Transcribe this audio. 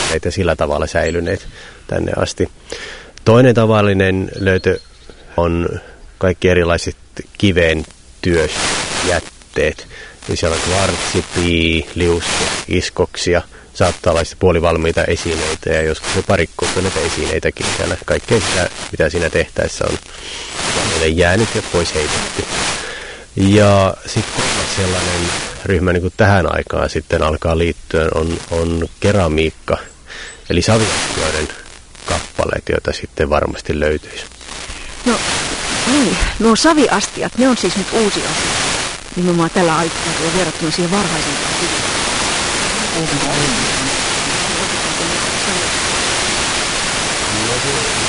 ja sillä tavalla säilyneet tänne asti. Toinen tavallinen löytö on kaikki erilaiset kiveen työjätteet. Eli siellä on kvartsi, pii, liuske, iskoksia, saattaa olla puolivalmiita esineitä ja joskus jo parikkoituneita esineitäkin siellä. Kaikkea sitä, mitä siinä tehtäessä on jäänyt ja pois heitetty. Ja sitten kolmas sellainen ryhmä niin kuin tähän aikaan sitten alkaa liittyä on keramiikka, eli saviastioiden kappaleet, joita sitten varmasti löytyisi. No niin, nuo saviastiat, ne on siis nyt uusi asia. Nimenomaan tällä aikakaudella verrattuna siihen varhaisempaan kiviaikaan.